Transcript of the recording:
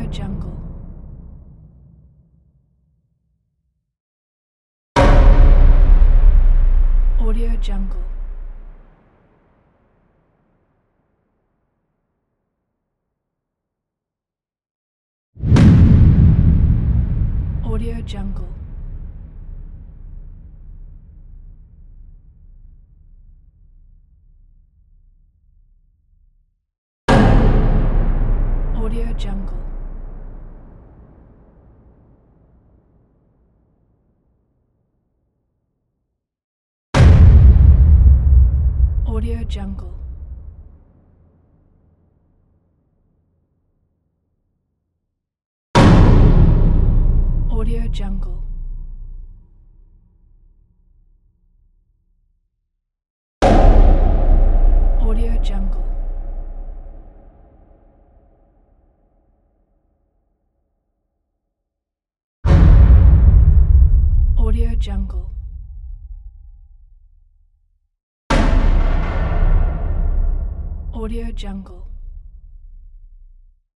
Jungle. Audio Jungle. Audio Jungle. Audio Jungle. Audio Jungle. Audio Jungle. Audio Jungle. Audio Jungle. Audio Jungle.